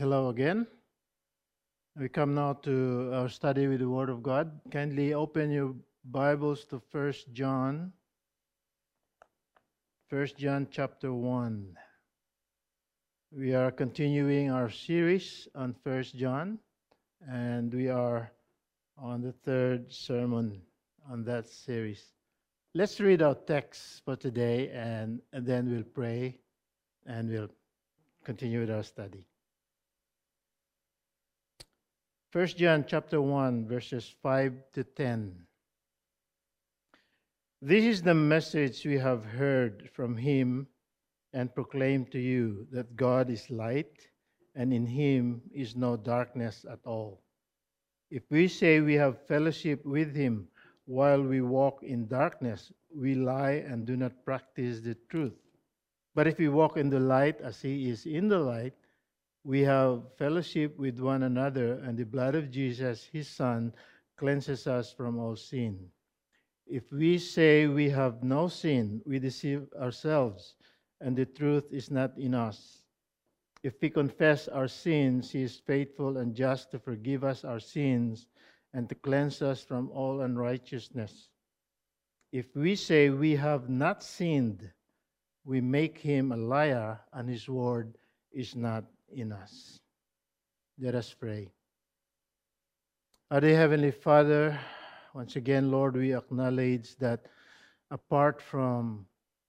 Hello again. We come now to our study with the Word of God. Kindly open your Bibles to First John chapter 1. We are continuing our series on First John, and we are on the third sermon on that series. Let's read our text for today, and then we'll pray, and we'll continue with our study. 1 John chapter 1, verses 5 to 10. This is the message we have heard from him and proclaimed to you, that God is light, and in him is no darkness at all. If we say we have fellowship with him while we walk in darkness, we lie and do not practice the truth. But if we walk in the light as he is in the light, we have fellowship with one another, and the blood of Jesus, his Son, cleanses us from all sin. If we say we have no sin, we deceive ourselves, and the truth is not in us. If we confess our sins, he is faithful and just to forgive us our sins and to cleanse us from all unrighteousness. If we say we have not sinned, we make him a liar, and his word is not in us. Let us pray. Our dear Heavenly Father, once again, Lord, we acknowledge that apart from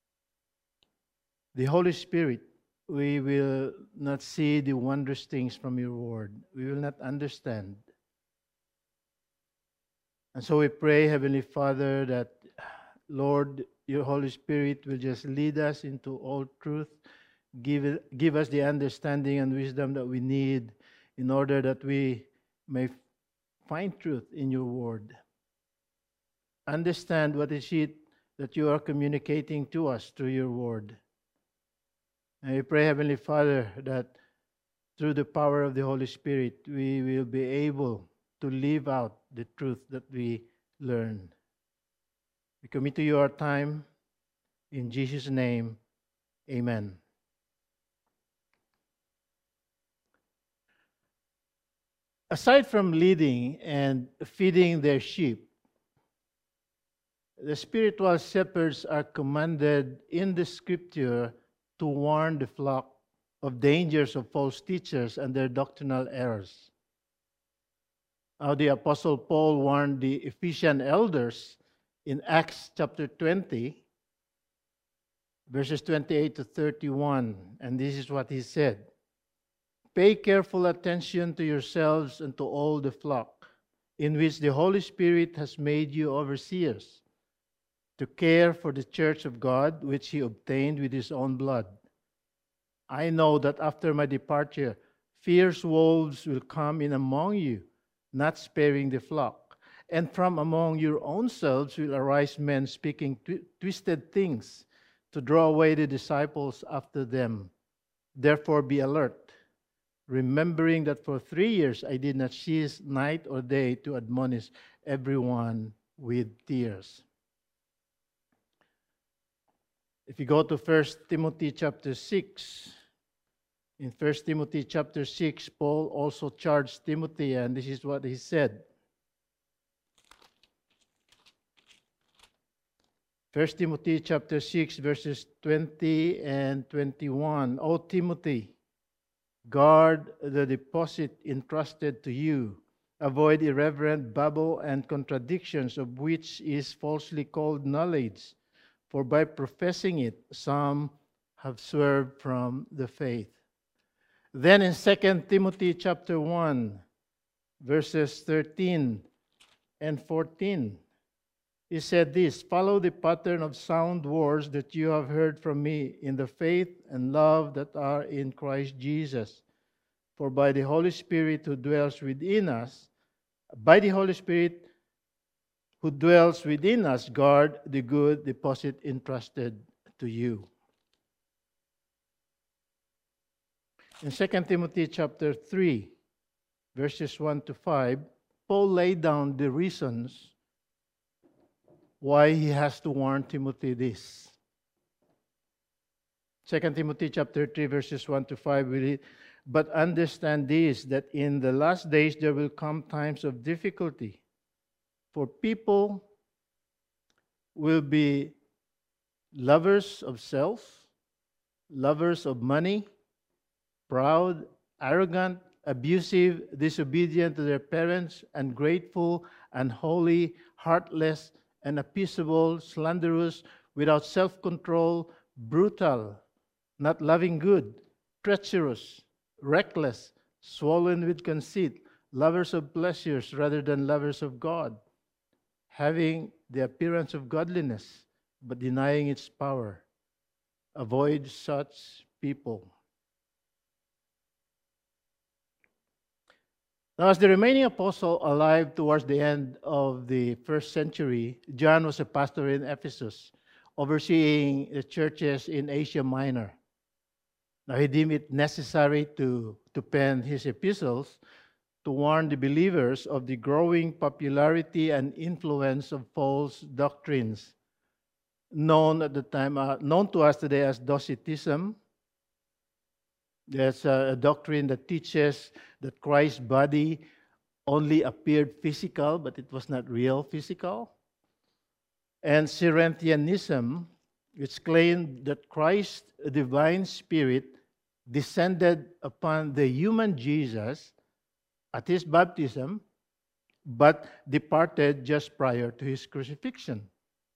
the Holy Spirit, we will not see the wondrous things from your word. We will not understand. And so we pray, Heavenly Father, that, Lord, your Holy Spirit will just lead us into all truth. Give us the understanding and wisdom that we need in order that we may find truth in your word. Understand what is it that you are communicating to us through your word. And we pray, Heavenly Father, that through the power of the Holy Spirit, we will be able to live out the truth that we learn. We commit to you our time. In Jesus' name, amen. Aside from leading and feeding their sheep, the spiritual shepherds are commanded in the scripture to warn the flock of dangers of false teachers and their doctrinal errors. How the Apostle Paul warned the Ephesian elders in Acts chapter 20, verses 28 to 31, and this is what he said. Pay careful attention to yourselves and to all the flock, in which the Holy Spirit has made you overseers, to care for the church of God, which he obtained with his own blood. I know that after my departure, fierce wolves will come in among you, not sparing the flock. And from among your own selves will arise men speaking twisted things to draw away the disciples after them. Therefore be alert, remembering that for 3 years I did not cease night or day to admonish everyone with tears. If you go to 1 Timothy chapter 6, in 1 Timothy chapter 6, Paul also charged Timothy, and this is what he said. 1 Timothy chapter 6, verses 20 and 21. O Timothy, guard the deposit entrusted to you. Avoid irreverent babble and contradictions, of which is falsely called knowledge. For by professing it, some have swerved from the faith. Then in 2 Timothy chapter 1, verses 13 and 14, he said this, follow the pattern of sound words that you have heard from me in the faith and love that are in Christ Jesus. For by the Holy Spirit who dwells within us, guard the good deposit entrusted to you. In 2 Timothy chapter 3, verses 1 to 5, Paul laid down the reasons why he has to warn Timothy this. 2 Timothy chapter 3, verses 1 to 5, we read, But understand this, that in the last days there will come times of difficulty. For people will be lovers of self, lovers of money, proud, arrogant, abusive, disobedient to their parents, ungrateful, unholy, heartless, and unappeasable, slanderous, without self-control, brutal, not loving good, treacherous, reckless, swollen with conceit, lovers of pleasures rather than lovers of God, having the appearance of godliness, but denying its power. Avoid such people. Now, as the remaining apostle alive towards the end of the first century, John was a pastor in Ephesus, overseeing the churches in Asia Minor. Now, he deemed it necessary to pen his epistles to warn the believers of the growing popularity and influence of false doctrines, known at the time, known to us today as Docetism. There's a doctrine that teaches that Christ's body only appeared physical, but it was not real physical. And Cerinthianism, which claimed that Christ's divine spirit descended upon the human Jesus at his baptism, but departed just prior to his crucifixion.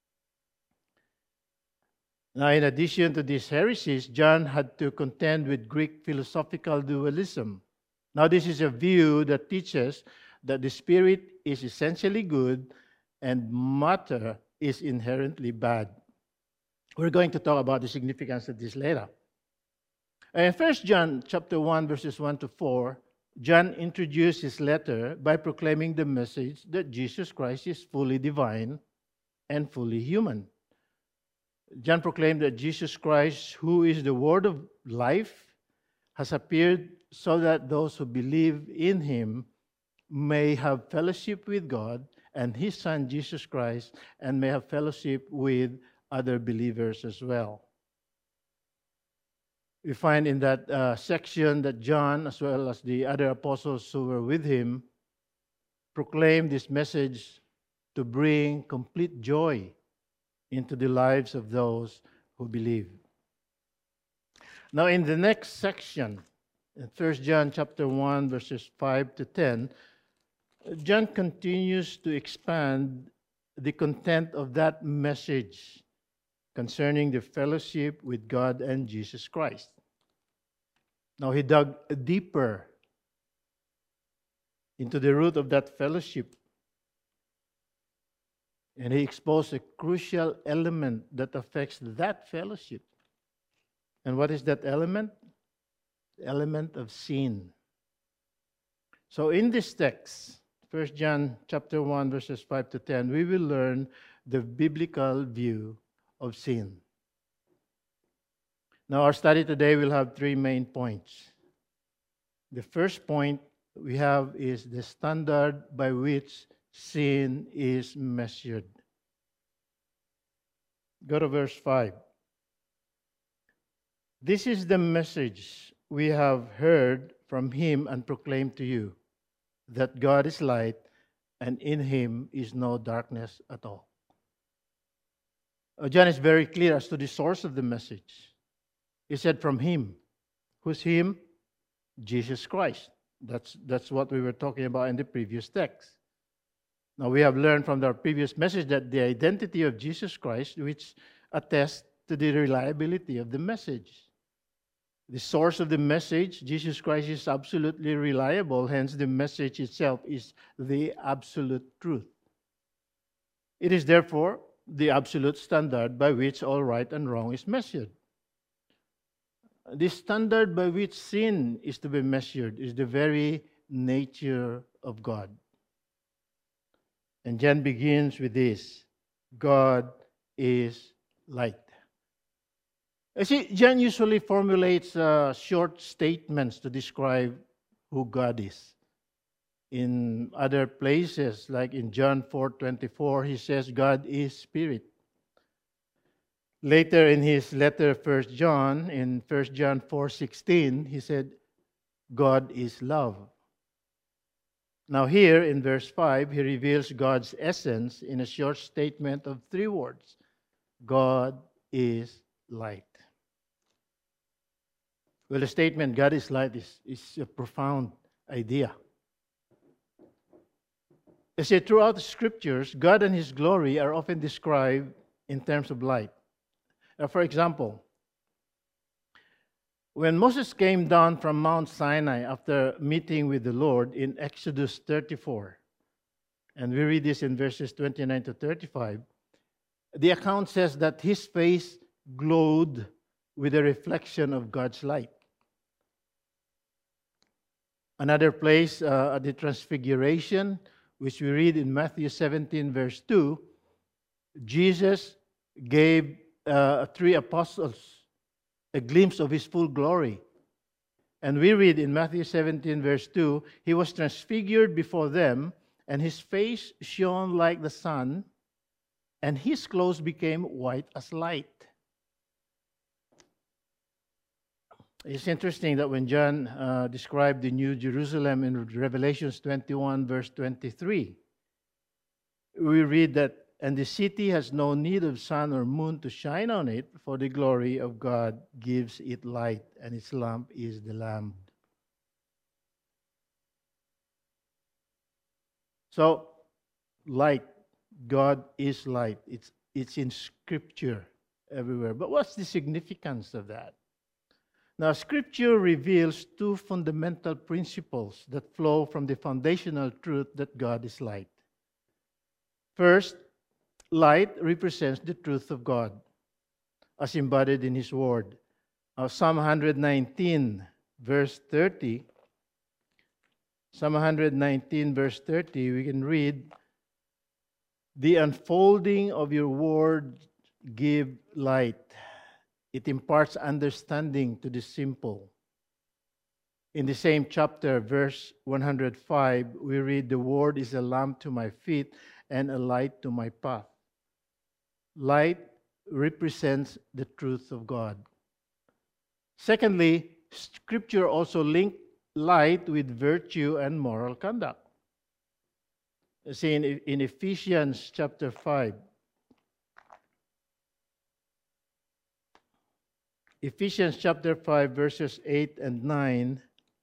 Now, in addition to these heresies, John had to contend with Greek philosophical dualism. Now, this is a view that teaches that the spirit is essentially good and matter is inherently bad. We're going to talk about the significance of this later. In 1 John chapter 1, verses 1 to 4, John introduced his letter by proclaiming the message that Jesus Christ is fully divine and fully human. John proclaimed that Jesus Christ, who is the word of life, has appeared so that those who believe in him may have fellowship with God and his Son, Jesus Christ, and may have fellowship with other believers as well. We find in that section that John, as well as the other apostles who were with him, proclaimed this message to bring complete joy into the lives of those who believe. Now, in the next section, in 1 John chapter 1, verses 5 to 10, John continues to expand the content of that message concerning the fellowship with God and Jesus Christ. Now, he dug deeper into the root of that fellowship, and he exposed a crucial element that affects that fellowship. And what is that element? The element of sin. So in this text, 1 John chapter 1, verses 5 to 10, we will learn the biblical view of sin. Now, our study today will have three main points. The first point we have is the standard by which sin is measured. Go to verse 5. This is the message we have heard from him and proclaimed to you, that God is light, and in him is no darkness at all. John is very clear as to the source of the message. He said from him. Who's him? Jesus Christ. That's what we were talking about in the previous text. Now, we have learned from our previous message that the identity of Jesus Christ, which attests to the reliability of the message. The source of the message, Jesus Christ, is absolutely reliable. Hence, the message itself is the absolute truth. It is therefore the absolute standard by which all right and wrong is measured. The standard by which sin is to be measured is the very nature of God. And John begins with this: God is light. You see, John usually formulates short statements to describe who God is. In other places, like in John 4:24, he says God is spirit. Later in his letter, 1 John, in 1 John 4:16, he said, God is love. Now, here in verse 5, he reveals God's essence in a short statement of 3 words: God is light. Well, the statement, God is light, is a profound idea. You see, throughout the scriptures, God and his glory are often described in terms of light. For example, when Moses came down from Mount Sinai after meeting with the Lord in Exodus 34, and we read this in verses 29 to 35, the account says that his face glowed with a reflection of God's light. Another place, at the Transfiguration, which we read in Matthew 17, verse 2, Jesus gave 3 apostles a glimpse of his full glory. And we read in Matthew 17, verse 2, he was transfigured before them, and his face shone like the sun, and his clothes became white as light. It's interesting that when John described the New Jerusalem in Revelations 21, verse 23, we read that, and the city has no need of sun or moon to shine on it, for the glory of God gives it light, and its lamp is the Lamb. So, light, God is light. It's in Scripture everywhere. But what's the significance of that? Now, Scripture reveals 2 fundamental principles that flow from the foundational truth that God is light. First, light represents the truth of God as embodied in His Word. Psalm 119, verse 30. Psalm 119, verse 30, we can read, "The unfolding of your word give light. It imparts understanding to the simple." In the same chapter, verse 105, we read, "The word is a lamp to my feet and a light to my path." Light represents the truth of God. Secondly, Scripture also links light with virtue and moral conduct. See, in Ephesians chapter 5, Ephesians chapter 5, verses 8 and 9,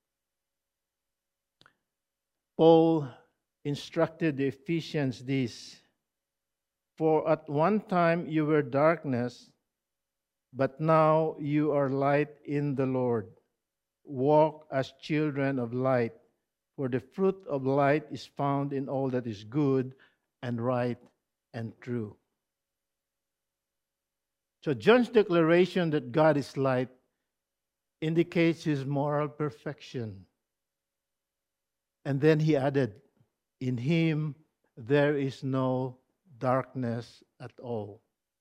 Paul instructed the Ephesians this: "For at one time you were darkness, but now you are light in the Lord. Walk as children of light, for the fruit of light is found in all that is good and right and true." So John's declaration that God is light indicates his moral perfection. And then he added, "In him there is no darkness at all."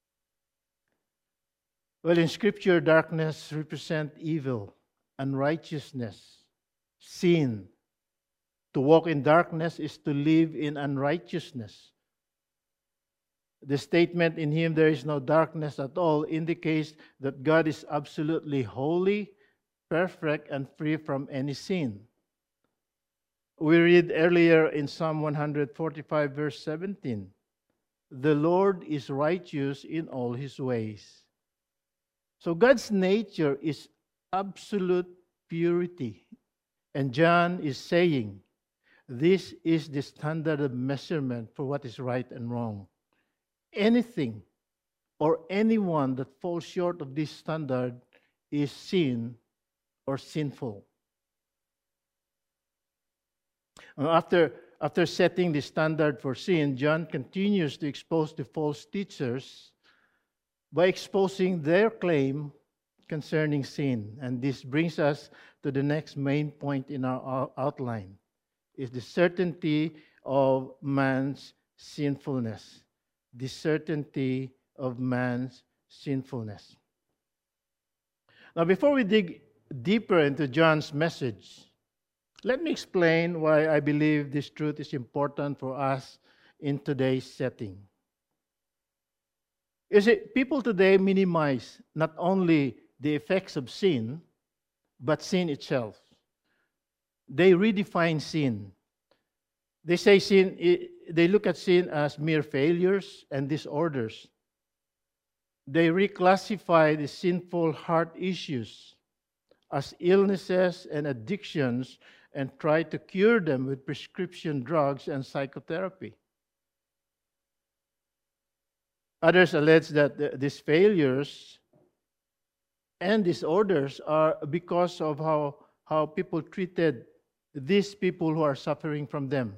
Well, in Scripture, darkness represents evil, unrighteousness, sin. To walk in darkness is to live in unrighteousness. The statement, "In him there is no darkness at all," indicates that God is absolutely holy, perfect, and free from any sin. We read earlier in Psalm 145, verse 17, "The Lord is righteous in all his ways." So God's nature is absolute purity. And John is saying, this is the standard of measurement for what is right and wrong. Anything or anyone that falls short of this standard is sin or sinful. After setting the standard for sin, John continues to expose the false teachers by exposing their claim concerning sin. And this brings us to the next main point in our outline, is the certainty of man's sinfulness. The certainty of man's sinfulness. Now, before we dig deeper into John's message, let me explain why I believe this truth is important for us in today's setting. You see, people today minimize not only the effects of sin, but sin itself. they redefine sin. They say they look at sin as mere failures and disorders. They reclassify the sinful heart issues as illnesses and addictions and try to cure them with prescription drugs and psychotherapy. Others allege that these failures and disorders are because of how people treated these people who are suffering from them.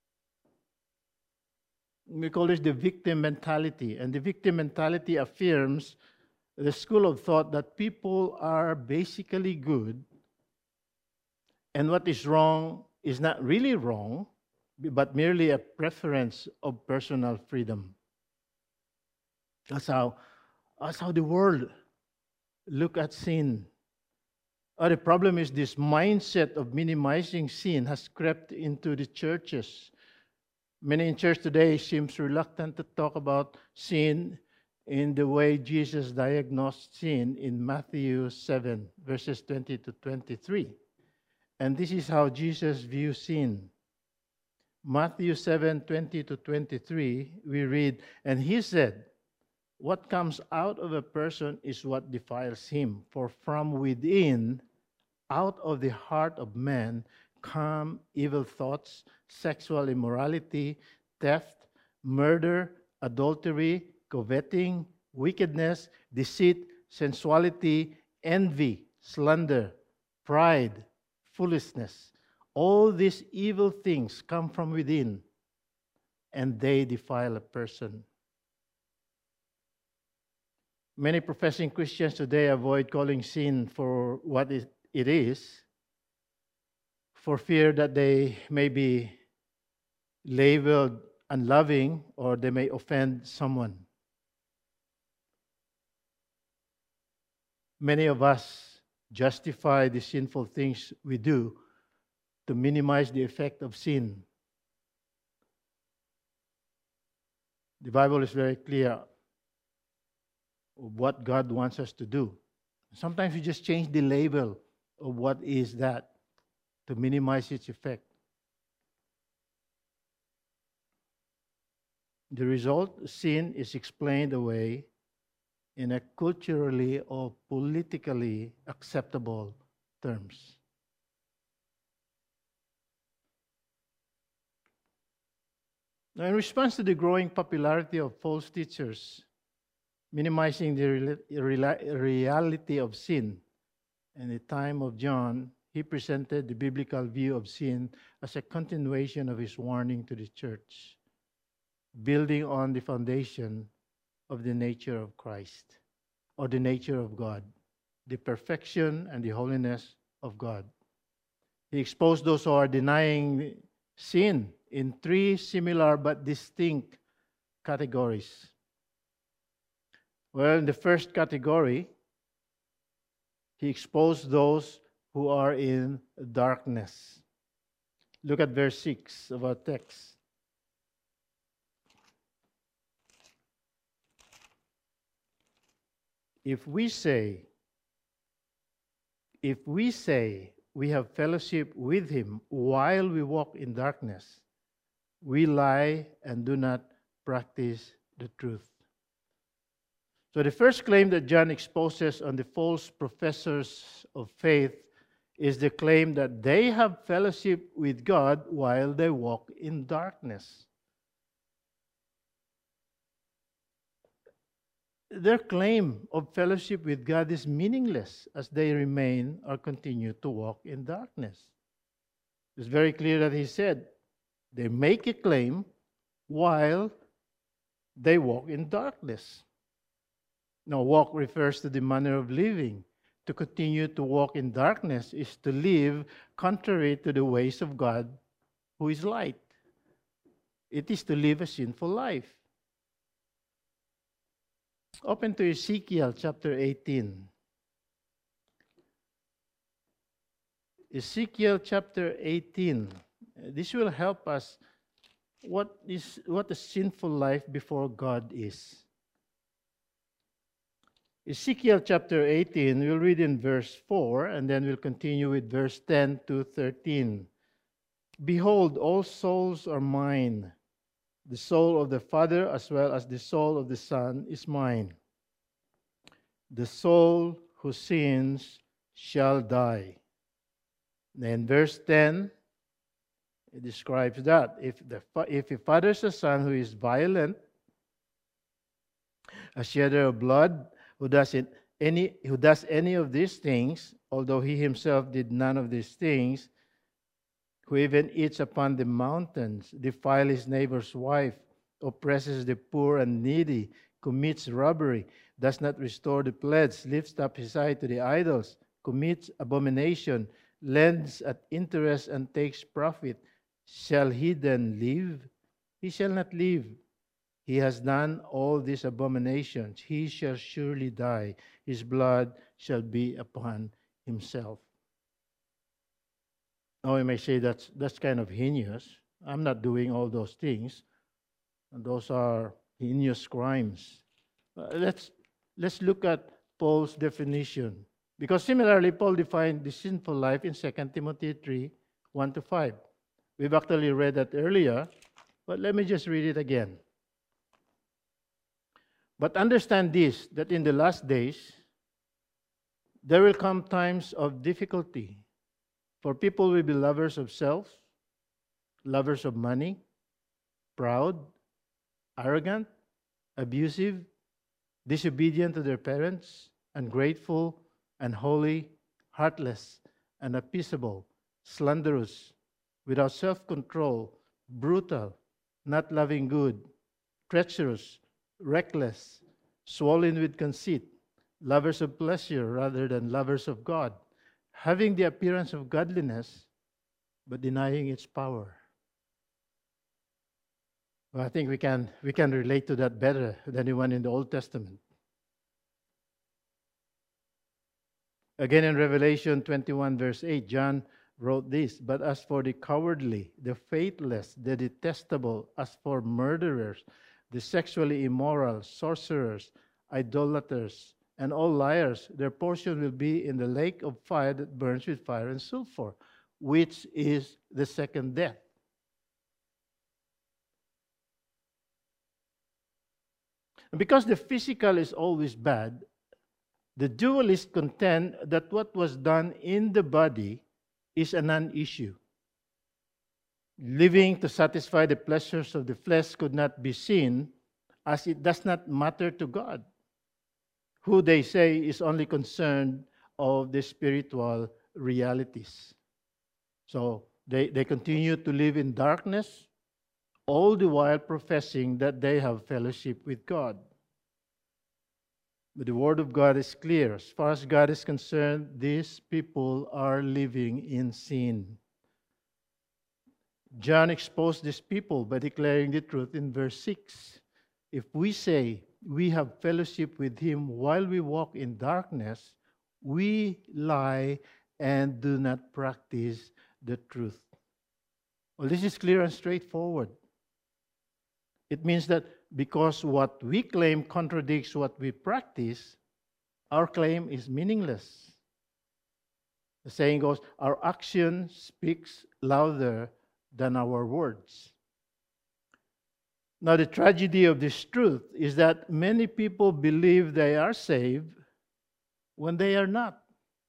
We call this the victim mentality. And the victim mentality affirms the school of thought that people are basically good, and what is wrong is not really wrong, but merely a preference of personal freedom. That's how the world look at sin. The problem is this mindset of minimizing sin has crept into the churches. Many in church today seems reluctant to talk about sin in the way Jesus diagnosed sin in Matthew 7, verses 20 to 23. And this is how Jesus views sin. Matthew 7, 20 to 23, we read, "And he said, 'What comes out of a person is what defiles him. For from within, out of the heart of man, come evil thoughts, sexual immorality, theft, murder, adultery, coveting, wickedness, deceit, sensuality, envy, slander, pride, foolishness. All these evil things come from within, and they defile a person.'" Many professing Christians today avoid calling sin for what it is, for fear that they may be labeled unloving or they may offend someone. Many of us justify the sinful things we do to minimize the effect of sin. The Bible is very clear of what God wants us to do. Sometimes we just change the label of what is that to minimize its effect. The result, sin is explained away in a culturally or politically acceptable terms. Now, in response to the growing popularity of false teachers, minimizing the reality of sin, in the time of John, he presented the biblical view of sin as a continuation of his warning to the church, building on the foundation of the nature of Christ, or the nature of God, the perfection and the holiness of God. He exposed those who are denying sin in three similar but distinct categories. Well, in the first category, he exposed those who are in darkness. Look at verse 6 of our text. If we say we have fellowship with him while we walk in darkness, we lie and do not practice the truth. So the first claim that John exposes on the false professors of faith is the claim that they have fellowship with God while they walk in darkness. Their claim of fellowship with God is meaningless as they remain or continue to walk in darkness. It's very clear that he said they make a claim while they walk in darkness. Now, walk refers to the manner of living. To continue to walk in darkness is to live contrary to the ways of God, who is light. It is to live a sinful life. Open to Ezekiel chapter 18. Ezekiel chapter 18. This will help us what a sinful life before God is. Ezekiel chapter 18, we'll read in verse 4, and then we'll continue with verse 10 to 13. Behold, all souls are mine. The soul of the Father as well as the soul of the Son is mine. The soul who sins shall die. Then verse 10, it describes that. If he fathers a son who is violent, a shedder of blood, who does any of these things, although he himself did none of these things, who even eats upon the mountains, defiles his neighbor's wife, oppresses the poor and needy, commits robbery, does not restore the pledge, lifts up his eye to the idols, commits abomination, lends at interest and takes profit, shall he then live? He shall not live. He has done all these abominations. He shall surely die. His blood shall be upon himself. Now you may say that's kind of heinous. I'm not doing all those things. And those are heinous crimes. Let's look at Paul's definition. Because similarly, Paul defined the sinful life in 2 Timothy 3, 1 to 5. We've actually read that earlier, but let me just read it again. But understand this, that in the last days, there will come times of difficulty. For people will be lovers of self, lovers of money, proud, arrogant, abusive, disobedient to their parents, ungrateful, unholy, heartless, unappeasable, slanderous, without self-control, brutal, not loving good, treacherous, reckless, swollen with conceit, lovers of pleasure rather than lovers of God, having the appearance of godliness, but denying its power. Well, I think we can relate to that better than anyone in the Old Testament. Again in Revelation 21 verse 8, John wrote this, but as for the cowardly, the faithless, the detestable, as for murderers, the sexually immoral, sorcerers, idolaters, and all liars, their portion will be in the lake of fire that burns with fire and sulfur, which is the second death. And because the physical is always bad, the dualists contend that what was done in the body is a non-issue. Living to satisfy the pleasures of the flesh could not be seen, as it does not matter to God, who they say is only concerned of the spiritual realities. So they continue to live in darkness, all the while professing that they have fellowship with God. But the Word of God is clear. As far as God is concerned, these people are living in sin. John exposed these people by declaring the truth in verse 6. If we say we have fellowship with Him while we walk in darkness, we lie and do not practice the truth. Well, this is clear and straightforward. It means that because what we claim contradicts what we practice, our claim is meaningless. The saying goes, our action speaks louder than our words. Now, the tragedy of this truth is that many people believe they are saved when they are not.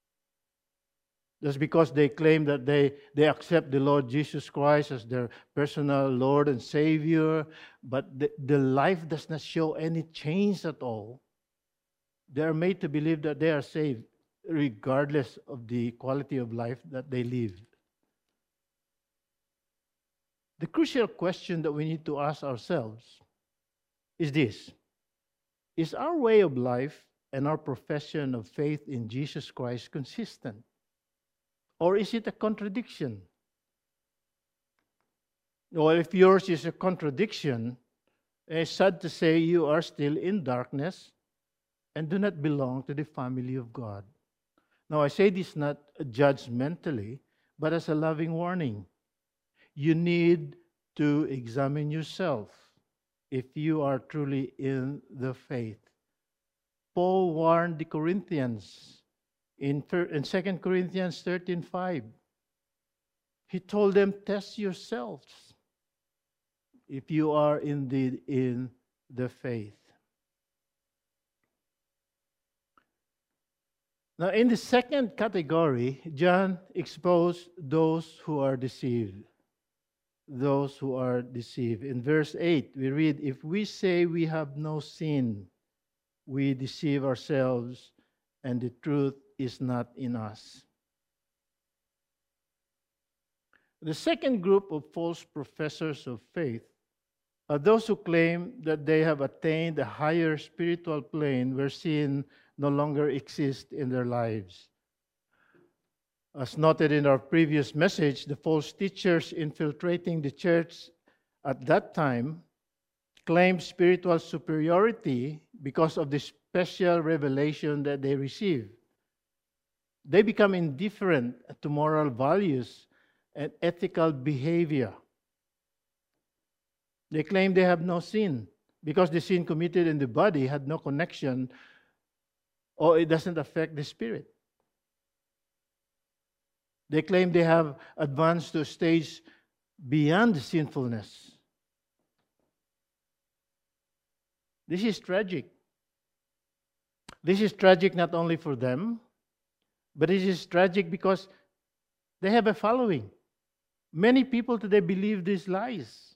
Just because they claim that they accept the Lord Jesus Christ as their personal Lord and Savior, but the life does not show any change at all. They are made to believe that they are saved regardless of the quality of life that they live. The crucial question that we need to ask ourselves is this: is our way of life and our profession of faith in Jesus Christ consistent? Or is it a contradiction? Well, if yours is a contradiction, it's sad to say you are still in darkness and do not belong to the family of God. Now, I say this not judgmentally, but as a loving warning. You need to examine yourself if you are truly in the faith. Paul warned the Corinthians in 2 Corinthians 13:5. He told them, test yourselves if you are indeed in the faith. Now, in the second category, John exposed those who are deceived. Those who are deceived. In verse 8, we read, if we say we have no sin, we deceive ourselves, and the truth is not in us. The second group of false professors of faith are those who claim that they have attained a higher spiritual plane where sin no longer exists in their lives. As noted in our previous message, the false teachers infiltrating the church at that time claimed spiritual superiority because of the special revelation that they received. They become indifferent to moral values and ethical behavior. They claim they have no sin because the sin committed in the body had no connection or it doesn't affect the spirit. They claim they have advanced to a stage beyond sinfulness. This is tragic. This is tragic not only for them, but it is tragic because they have a following. Many people today believe these lies.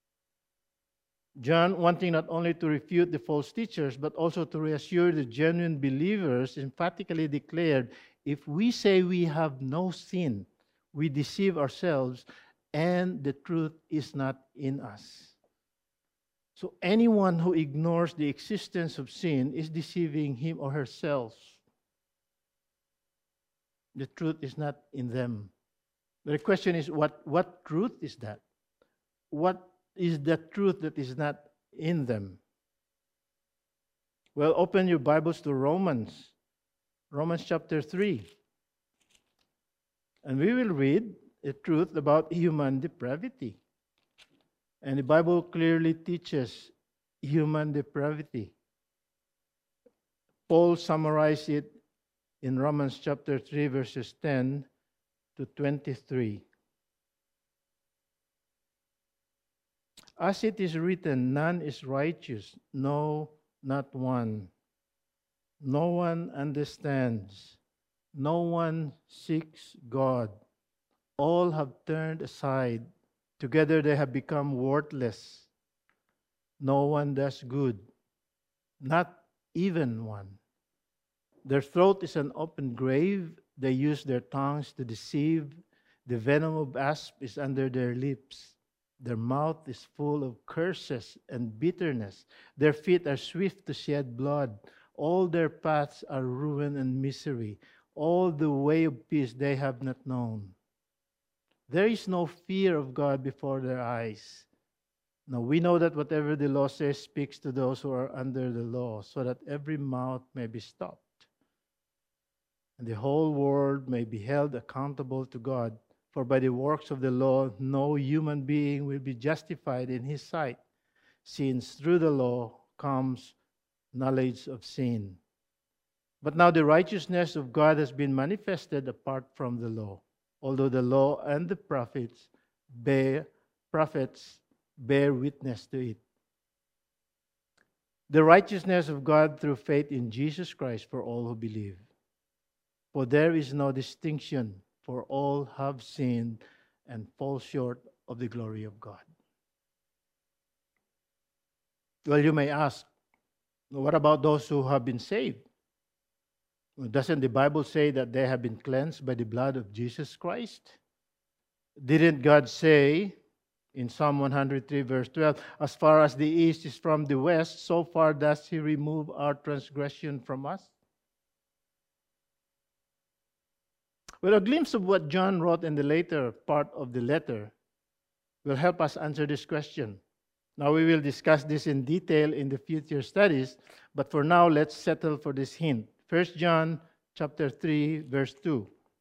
John, wanting not only to refute the false teachers, but also to reassure the genuine believers, emphatically declared, if we say we have no sin, we deceive ourselves, and the truth is not in us. So anyone who ignores the existence of sin is deceiving him or herself. The truth is not in them. The question is, what truth is that? What is the truth that is not in them? Well, open your Bibles to Romans chapter 3. And we will read the truth about human depravity. And the Bible clearly teaches human depravity. Paul summarized it in Romans chapter 3, verses 10 to 23. As it is written, none is righteous, no, not one. No one understands. No one seeks God. All have turned aside. Together they have become worthless. No one does good, not even one. Their throat is an open grave. They use their tongues to deceive. The venom of asp is under their lips. Their mouth is full of curses and bitterness. Their feet are swift to shed blood. All their paths are ruin and misery. All the way of peace they have not known. There is no fear of God before their eyes. Now we know that whatever the law says speaks to those who are under the law, so that every mouth may be stopped, and the whole world may be held accountable to God. For by the works of the law, no human being will be justified in his sight, since through the law comes knowledge of sin. But now the righteousness of God has been manifested apart from the law, although the law and the prophets bear witness to it. The righteousness of God through faith in Jesus Christ for all who believe. For there is no distinction, for all have sinned and fall short of the glory of God. Well, you may ask, what about those who have been saved? Well, doesn't the Bible say that they have been cleansed by the blood of Jesus Christ? Didn't God say in Psalm 103, verse 12, as far as the east is from the west, so far does He remove our transgression from us? Well, a glimpse of what John wrote in the later part of the letter will help us answer this question. Now, we will discuss this in detail in the future studies, but for now, let's settle for this hint. 1 John chapter 3, verse 2.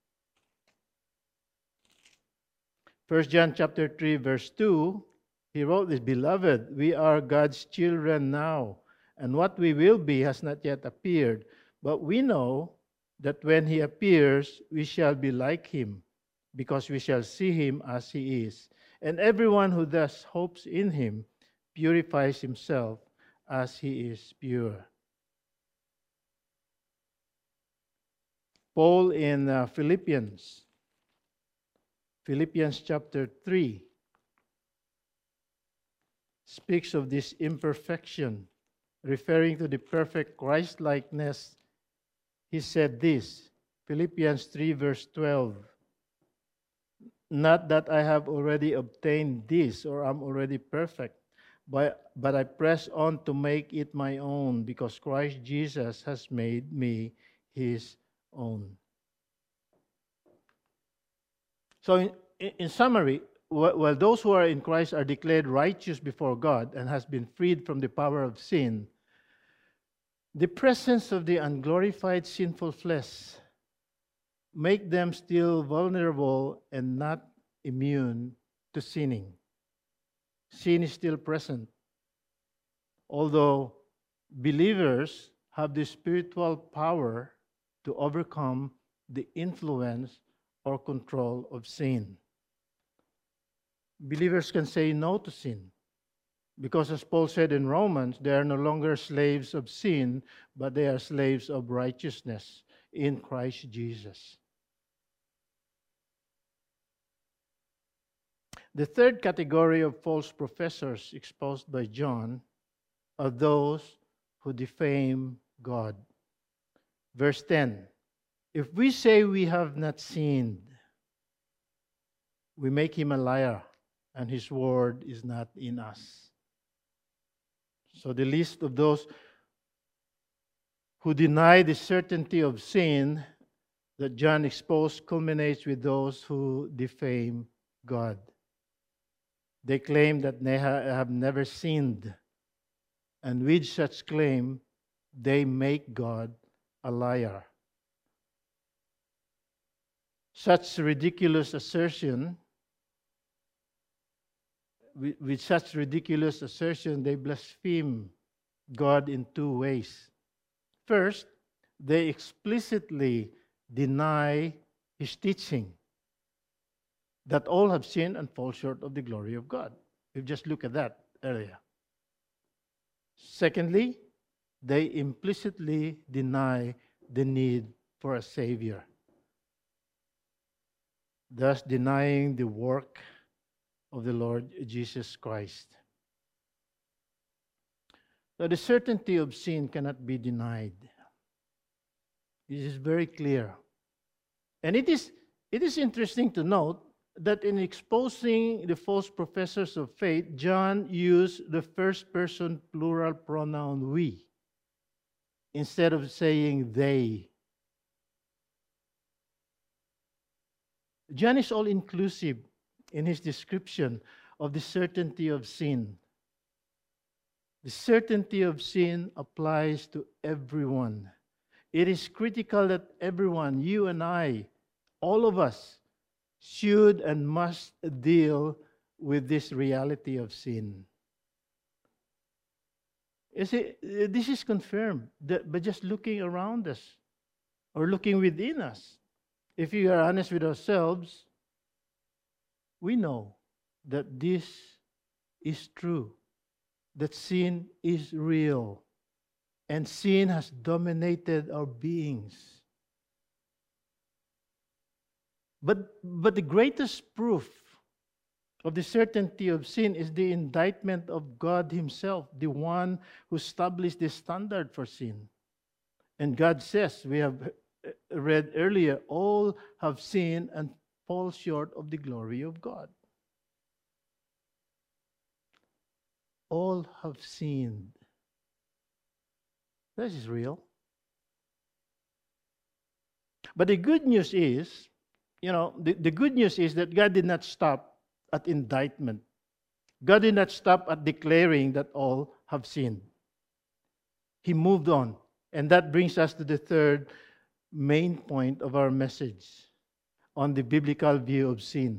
1 John chapter 3, verse 2, he wrote this, Beloved, we are God's children now, and what we will be has not yet appeared. But we know that when he appears, we shall be like him, because we shall see him as he is. And everyone who thus hopes in him purifies himself as he is pure. Paul in Philippians chapter 3, speaks of this imperfection, referring to the perfect Christ-likeness. He said this, Philippians 3 verse 12, "Not that I have already obtained this or am already perfect, but I press on to make it my own, because Christ Jesus has made me his own." So in summary, while those who are in Christ are declared righteous before God and has been freed from the power of sin, the presence of the unglorified sinful flesh make them still vulnerable and not immune to sinning. Sin is still present, although believers have the spiritual power to overcome the influence or control of sin. Believers can say no to sin, because as Paul said in Romans, they are no longer slaves of sin, but they are slaves of righteousness in Christ Jesus. The third category of false professors exposed by John are those who defame God. Verse 10, "If we say we have not sinned, we make him a liar, and his word is not in us." So the list of those who deny the certainty of sin that John exposed culminates with those who defame God. They claim that they have never sinned, and with such claim, they make God a liar. Such ridiculous assertion, with such ridiculous assertion, they blaspheme God in two ways. First, they explicitly deny his teaching that all have sinned and fall short of the glory of God. We've just looked at that earlier. Secondly, they implicitly deny the need for a Savior, thus denying the work of the Lord Jesus Christ. So the certainty of sin cannot be denied. This is very clear. And it is interesting to note that in exposing the false professors of faith, John used the first person plural pronoun we instead of saying they. John is all inclusive in his description of the certainty of sin. The certainty of sin applies to everyone. It is critical that everyone, you and I, all of us, should and must deal with this reality of sin. You see, this is confirmed by just looking around us or looking within us. If we are honest with ourselves, we know that this is true, that sin is real, and sin has dominated our beings. But the greatest proof of the certainty of sin is the indictment of God himself, the one who established the standard for sin. And God says, we have read earlier, all have sinned and fall short of the glory of God. All have sinned. This is real. But the good news is, the good news is that God did not stop at indictment. God did not stop at declaring that all have sinned. He moved on. And that brings us to the third main point of our message on the biblical view of sin.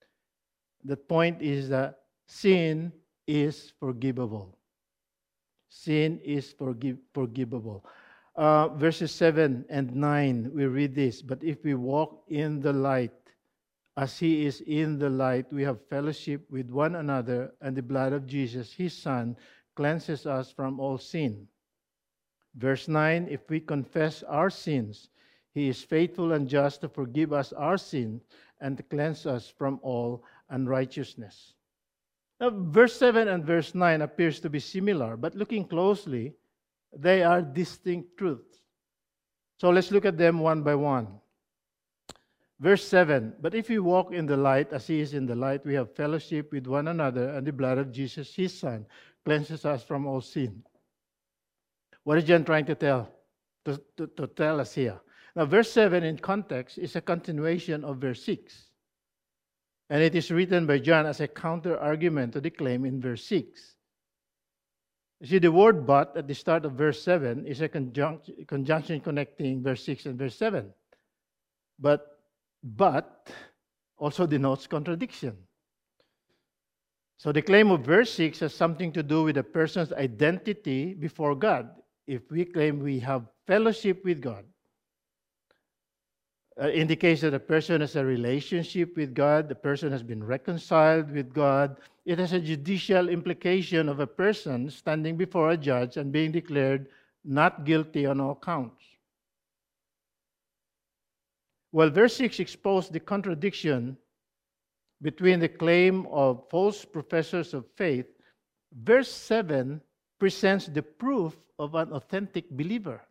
The point is that sin is forgivable. sin is forgivable. Verses 7 and 9, we read this. But if we walk in the light, as he is in the light, we have fellowship with one another, and the blood of Jesus, his Son, cleanses us from all sin. Verse 9, if we confess our sins, he is faithful and just to forgive us our sins and to cleanse us from all unrighteousness. Now, verse 7 and verse 9 appears to be similar, but looking closely, they are distinct truths. So let's look at them one by one. Verse 7, but if we walk in the light as he is in the light, we have fellowship with one another, and the blood of Jesus, his Son, cleanses us from all sin. What is John trying to tell us here? Now, verse 7 in context is a continuation of verse 6. And it is written by John as a counter-argument to the claim in verse 6. You see, the word but at the start of verse 7 is a conjunction connecting verse 6 and verse 7. But also denotes contradiction. So the claim of verse 6 has something to do with a person's identity before God. If we claim we have fellowship with God, indicates that a person has a relationship with God, the person has been reconciled with God. It has a judicial implication of a person standing before a judge and being declared not guilty on all counts. Well, verse 6 exposed the contradiction between the claim of false professors of faith. Verse 7 presents the proof of an authentic believer.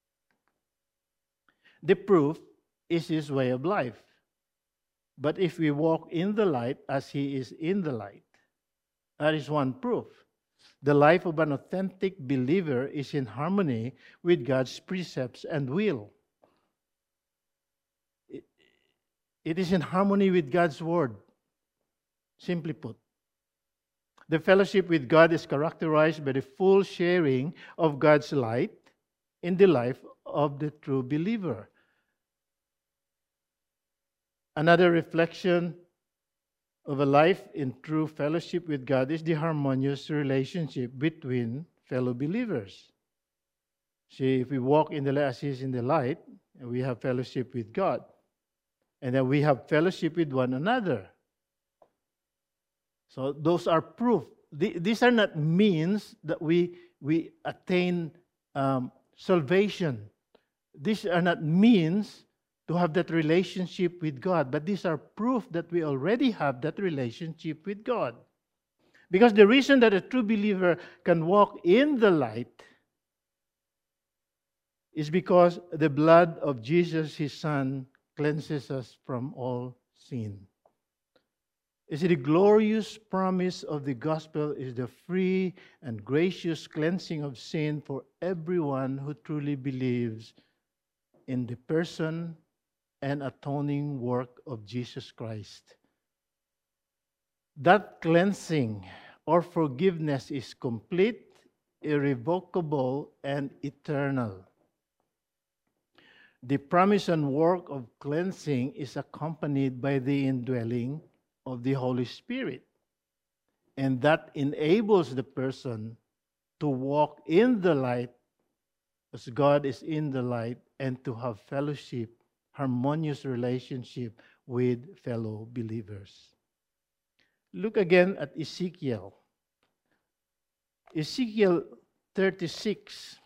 The proof is his way of life. But if we walk in the light as he is in the light, that is one proof. The life of an authentic believer is in harmony with God's precepts and will. It is in harmony with God's word, simply put. The fellowship with God is characterized by the full sharing of God's light in the life of the true believer. Another reflection of a life in true fellowship with God is the harmonious relationship between fellow believers. See, if we walk in the light as he is in the light, and we have fellowship with God, and then we have fellowship with one another. So those are proof. These are not means that we attain salvation. These are not means to have that relationship with God, but these are proof that we already have that relationship with God. Because the reason that a true believer can walk in the light is because the blood of Jesus, his Son, cleanses us from all sin. You see, the glorious promise of the gospel is the free and gracious cleansing of sin for everyone who truly believes in the person and atoning work of Jesus Christ. That cleansing or forgiveness is complete, irrevocable, and eternal. The promise and work of cleansing is accompanied by the indwelling of the Holy Spirit. And that enables the person to walk in the light as God is in the light and to have fellowship, harmonious relationship with fellow believers. Look again at Ezekiel. Ezekiel 36.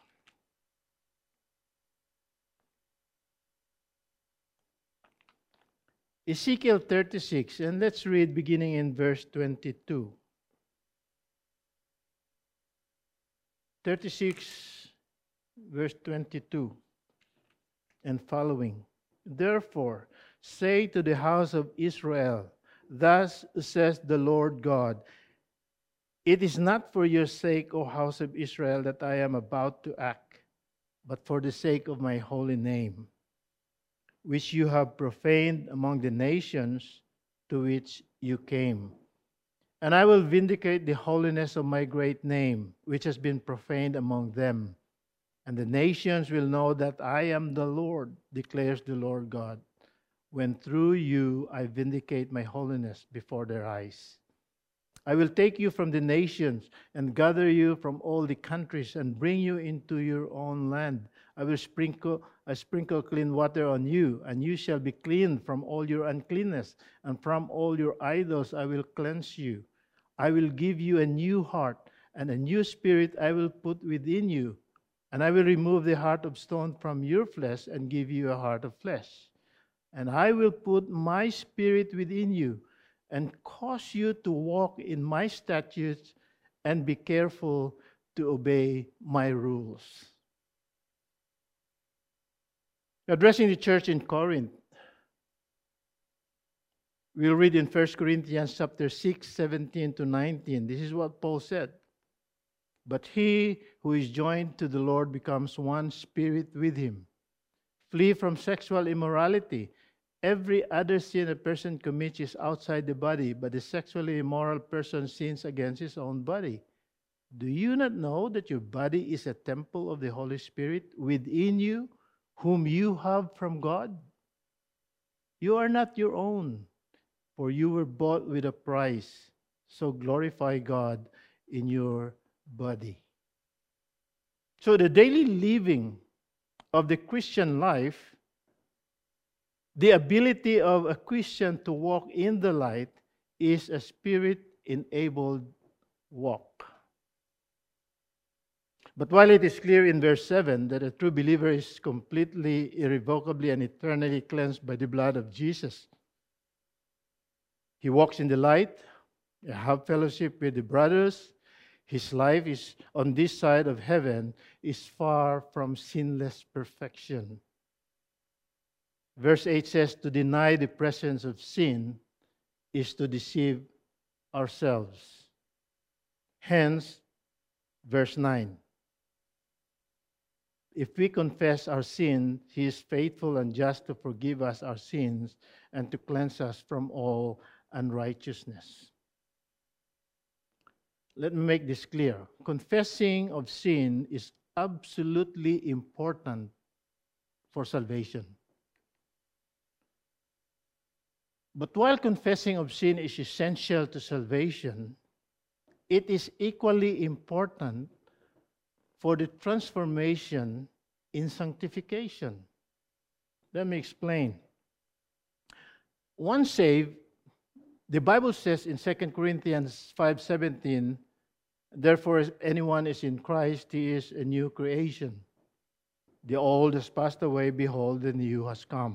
Ezekiel 36, and let's read beginning in verse 22. 36, verse 22 and following. Therefore, say to the house of Israel, thus says the Lord God, it is not for your sake, O house of Israel, that I am about to act, but for the sake of my holy name, which you have profaned among the nations to which you came. And I will vindicate the holiness of my great name, which has been profaned among them. And the nations will know that I am the Lord, declares the Lord God, when through you I vindicate my holiness before their eyes. I will take you from the nations and gather you from all the countries and bring you into your own land. I sprinkle clean water on you, and you shall be clean from all your uncleanness, and from all your idols I will cleanse you. I will give you a new heart, and a new spirit I will put within you. And I will remove the heart of stone from your flesh and give you a heart of flesh. And I will put my spirit within you and cause you to walk in my statutes and be careful to obey my rules. Addressing the church in Corinth, we'll read in 1 Corinthians chapter 6, 17 to 19. This is what Paul said. But he who is joined to the Lord becomes one spirit with him. Flee from sexual immorality. Every other sin a person commits is outside the body, but the sexually immoral person sins against his own body. Do you not know that your body is a temple of the Holy Spirit within you, whom you have from God? You are not your own, for you were bought with a price. So glorify God in your body. So the daily living of the Christian life, the ability of a Christian to walk in the light, is a spirit-enabled walk. But while it is clear in verse 7 that a true believer is completely, irrevocably, and eternally cleansed by the blood of Jesus, he walks in the light, have fellowship with the brothers, his life is on this side of heaven is far from sinless perfection. Verse 8 says, to deny the presence of sin is to deceive ourselves. Hence, verse 9. If we confess our sin, he is faithful and just to forgive us our sins and to cleanse us from all unrighteousness. Let me make this clear. Confessing of sin is absolutely important for salvation. But while confessing of sin is essential to salvation, it is equally important for the transformation in sanctification. Let me explain. Once saved, the Bible says in 2 Corinthians 5:17, therefore, if anyone is in Christ, he is a new creation. The old has passed away, behold, the new has come.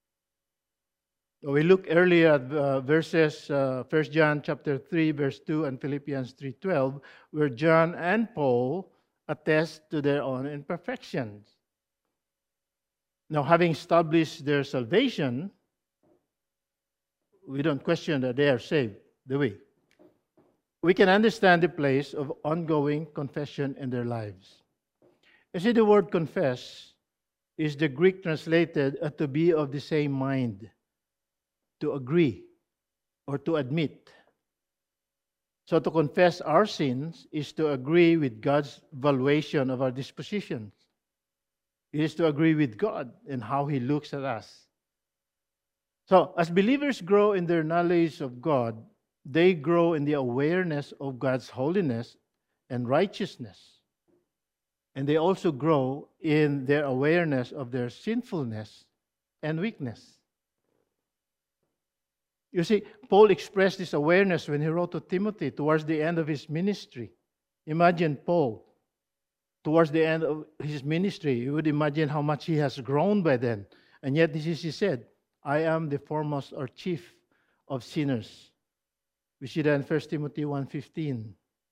We looked earlier at verses 1 John chapter 3, verse 2, and Philippians 3:12, where John and Paul attest to their own imperfections. Now, having established their salvation, we don't question that they are saved, do we? We can understand the place of ongoing confession in their lives. You see, the word confess is the Greek translated to be of the same mind, to agree, or to admit. So to confess our sins is to agree with God's valuation of our dispositions. It is to agree with God and how He looks at us. So, as believers grow in their knowledge of God, they grow in the awareness of God's holiness and righteousness. And they also grow in their awareness of their sinfulness and weakness. You see, Paul expressed this awareness when he wrote to Timothy towards the end of his ministry. Imagine Paul, towards the end of his ministry, you would imagine how much he has grown by then. And yet, this is, he said, I am the foremost or chief of sinners. We see that in 1 Timothy 1:15.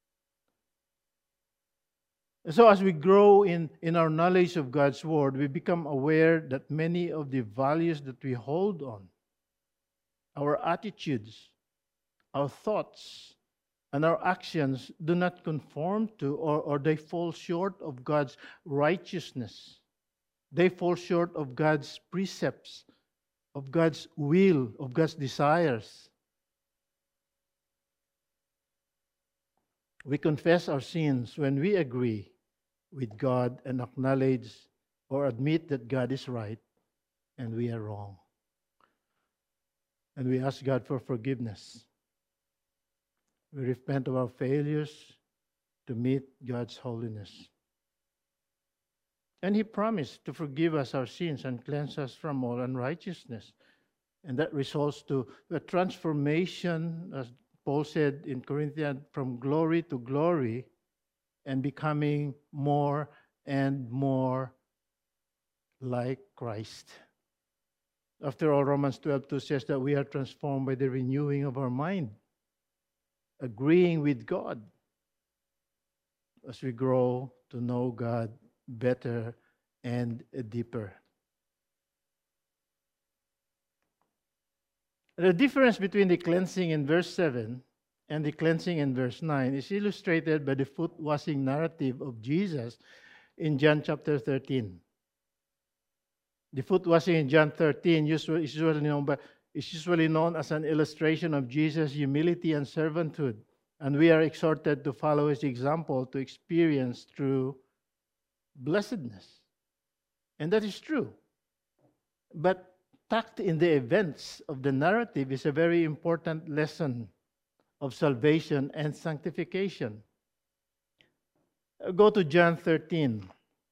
So as we grow in our knowledge of God's Word, we become aware that many of the values that we hold on, our attitudes, our thoughts, and our actions do not conform to or they fall short of God's righteousness. They fall short of God's precepts, of God's will, of God's desires. We confess our sins when we agree with God and acknowledge or admit that God is right and we are wrong. And we ask God for forgiveness. We repent of our failures to meet God's holiness. And He promised to forgive us our sins and cleanse us from all unrighteousness. And that results to the transformation, as Paul said in Corinthians, from glory to glory and becoming more and more like Christ. After all, Romans 12:2 says that we are transformed by the renewing of our mind, agreeing with God as we grow to know God better and deeper. The difference between the cleansing in verse 7 and the cleansing in verse 9 is illustrated by the foot washing narrative of Jesus in John chapter 13. The foot washing in John 13 is usually known as an illustration of Jesus' humility and servanthood, and we are exhorted to follow His example to experience true blessedness. And that is true. But tucked in the events of the narrative is a very important lesson of salvation and sanctification. Go to John 13.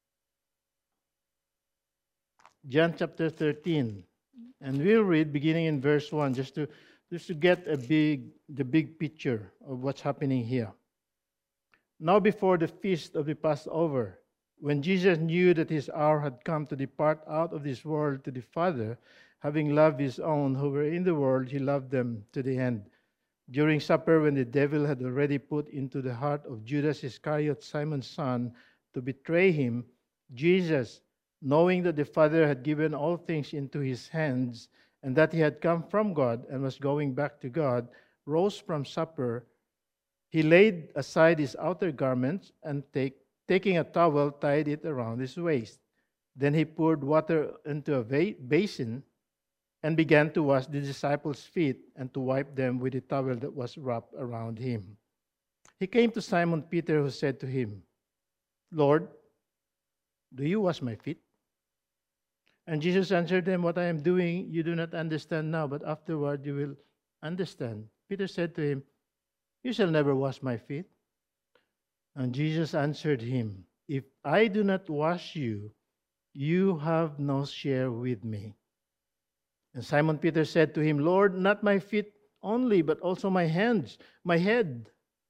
John chapter 13. And we'll read beginning in verse 1 just to get the big picture of what's happening here. Now before the feast of the Passover, when Jesus knew that His hour had come to depart out of this world to the Father, having loved His own who were in the world, He loved them to the end. During supper, when the devil had already put into the heart of Judas Iscariot, Simon's son, to betray Him, Jesus, knowing that the Father had given all things into His hands, and that He had come from God and was going back to God, rose from supper. He laid aside His outer garments and taking a towel, tied it around His waist. Then He poured water into a basin and began to wash the disciples' feet and to wipe them with the towel that was wrapped around Him. He came to Simon Peter, who said to Him, "Lord, do you wash my feet?" And Jesus answered them, "What I am doing you do not understand now, but afterward you will understand." Peter said to Him, "You shall never wash my feet." And Jesus answered him, "If I do not wash you, you have no share with me." And Simon Peter said to Him, "Lord, not my feet only, but also my hands, my head."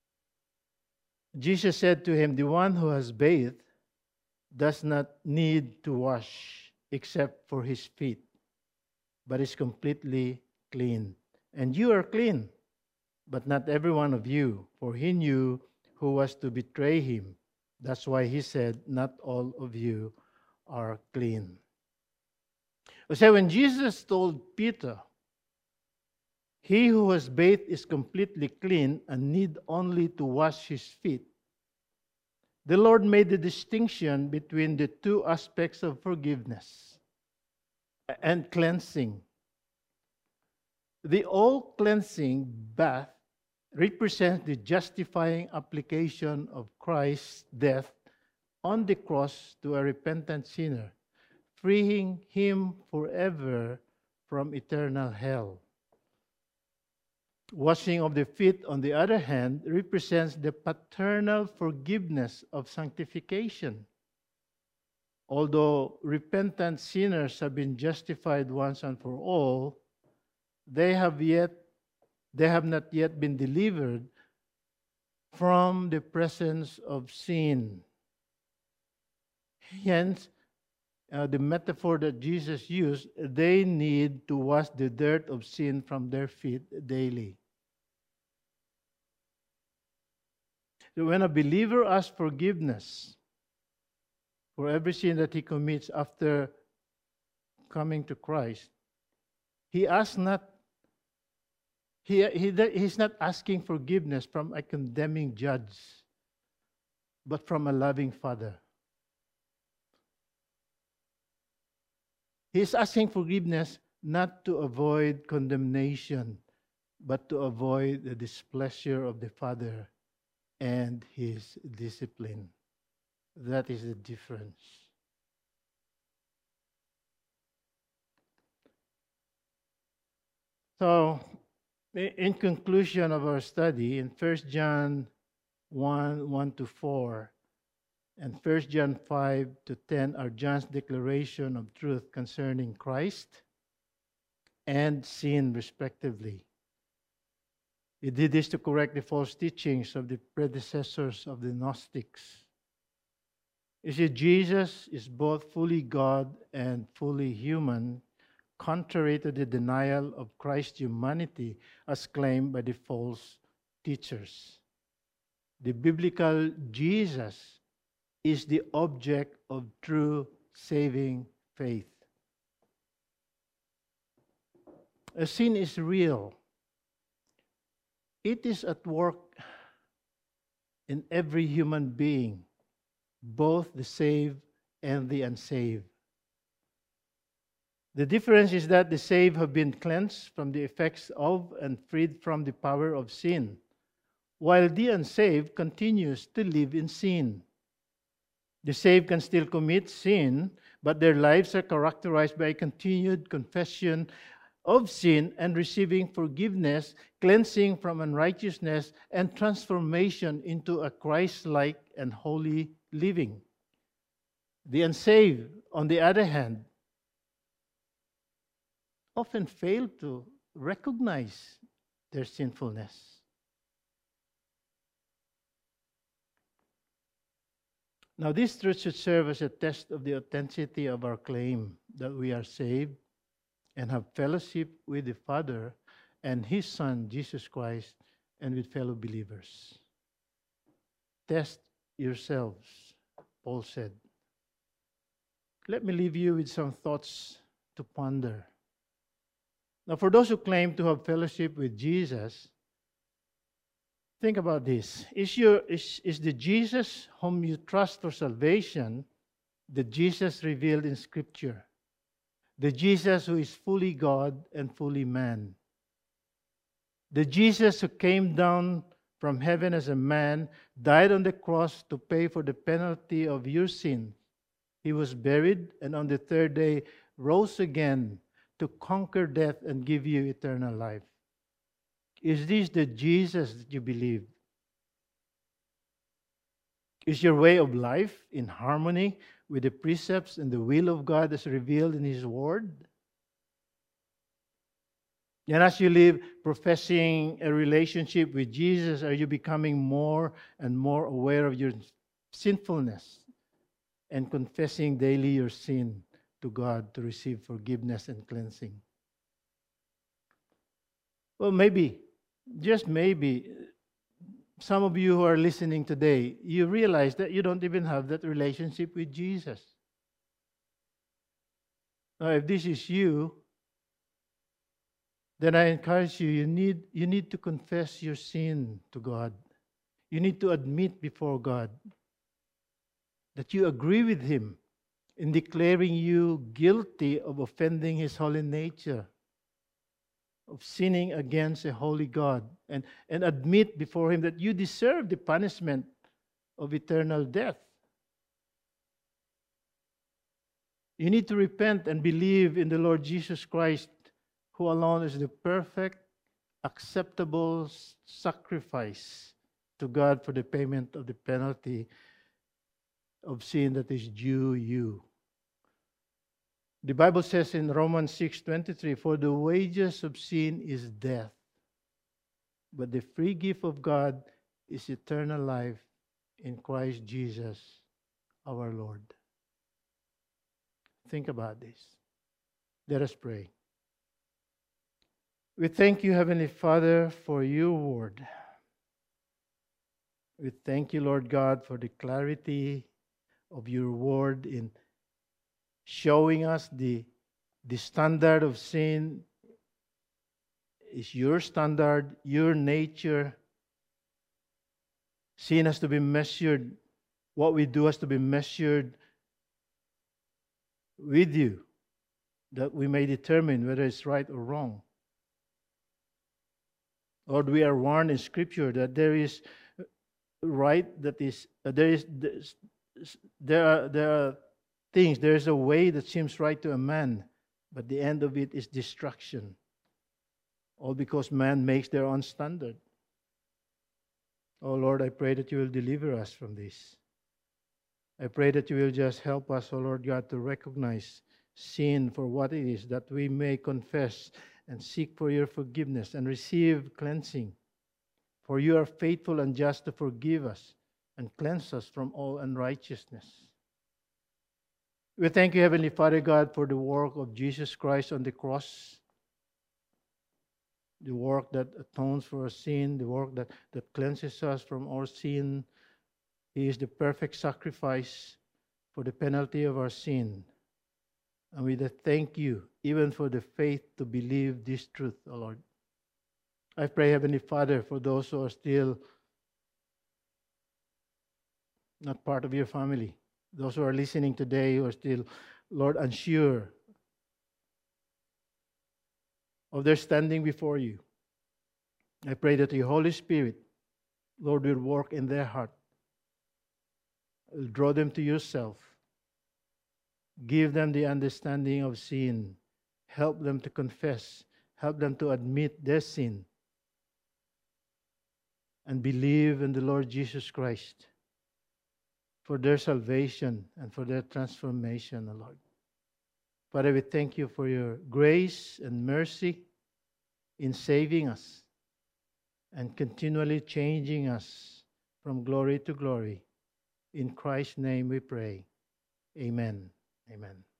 Jesus said to him, "The one who has bathed does not need to wash except for his feet, but is completely clean. And you are clean, but not every one of you, for He knew who was to betray Him. That's why He said, not all of you are clean." So when Jesus told Peter, "He who has bathed is completely clean and need only to wash his feet," the Lord made the distinction between the two aspects of forgiveness and cleansing. The all-cleansing bath represents the justifying application of Christ's death on the cross to a repentant sinner, freeing him forever from eternal hell. Washing of the feet, on the other hand, represents the paternal forgiveness of sanctification. Although repentant sinners have been justified once and for all, they have not yet been delivered from the presence of sin. Hence, the metaphor that Jesus used, they need to wash the dirt of sin from their feet daily. So when a believer asks forgiveness for every sin that he commits after coming to Christ, he's not asking forgiveness from a condemning judge, but from a loving Father. He's asking forgiveness not to avoid condemnation, but to avoid the displeasure of the Father and His discipline. That is the difference. So, In conclusion of our study, in 1 John 1, 1 to 4, and 1 John 5 to 10 are John's declaration of truth concerning Christ and sin, respectively. He did this to correct the false teachings of the predecessors of the Gnostics. You see, Jesus is both fully God and fully human, contrary to the denial of Christ's humanity as claimed by the false teachers. The biblical Jesus is the object of true saving faith. A sin is real. It is at work in every human being, both the saved and the unsaved. The difference is that the saved have been cleansed from the effects of and freed from the power of sin, while the unsaved continues to live in sin. The saved can still commit sin, but their lives are characterized by continued confession of sin and receiving forgiveness, cleansing from unrighteousness, and transformation into a Christ-like and holy living. The unsaved, on the other hand, often fail to recognize their sinfulness. Now, this truth should serve as a test of the authenticity of our claim that we are saved and have fellowship with the Father and His Son, Jesus Christ, and with fellow believers. Test yourselves, Paul said. Let me leave you with some thoughts to ponder. Now, for those who claim to have fellowship with Jesus, think about this. Is the Jesus whom you trust for salvation the Jesus revealed in Scripture? The Jesus who is fully God and fully man? The Jesus who came down from heaven as a man, died on the cross to pay for the penalty of your sin. He was buried, and on the third day rose again to conquer death and give you eternal life. Is this the Jesus that you believe? Is your way of life in harmony with the precepts and the will of God as revealed in His Word? And as you live professing a relationship with Jesus, are you becoming more and more aware of your sinfulness and confessing daily your sin to God to receive forgiveness and cleansing? Well, maybe, just maybe, some of you who are listening today, you realize that you don't even have that relationship with Jesus. Now, if this is you, then I encourage you, you need to confess your sin to God. You need to admit before God that you agree with Him in declaring you guilty of offending His holy nature, of sinning against a holy God, and admit before Him that you deserve the punishment of eternal death. You need to repent and believe in the Lord Jesus Christ, who alone is the perfect, acceptable sacrifice to God for the payment of the penalty of sin that is due you. The Bible says in Romans 6:23, "For the wages of sin is death, but the free gift of God is eternal life in Christ Jesus our Lord." Think about this. Let us pray. We thank you, Heavenly Father, for your word. We thank you, Lord God, for the clarity of your word in showing us the standard of sin is your standard, your nature. Sin has to be measured. What we do has to be measured with you, that we may determine whether it's right or wrong. Lord, we are warned in Scripture that there is right, that is there are things. There is a way that seems right to a man, but the end of it is destruction. all because man makes their own standard. Oh Lord, I pray that you will deliver us from this. I pray that you will just help us, oh Lord God, to recognize sin for what it is, that we may confess and seek for your forgiveness and receive cleansing. For you are faithful and just to forgive us and cleanse us from all unrighteousness. We thank you, Heavenly Father God, for the work of Jesus Christ on the cross, the work that atones for our sin, the work that cleanses us from our sin. He is the perfect sacrifice for the penalty of our sin. And we thank you even for the faith to believe this truth, O Lord. I pray, Heavenly Father, for those who are still not part of your family, those who are listening today who are still, Lord, unsure of their standing before you. I pray that your Holy Spirit, Lord, will work in their heart. Will draw them to yourself. Give them the understanding of sin. Help them to confess. Help them to admit their sin. And believe in the Lord Jesus Christ for their salvation and for their transformation, O Lord. Father, we thank you for your grace and mercy in saving us and continually changing us from glory to glory. In Christ's name we pray. Amen. Amen.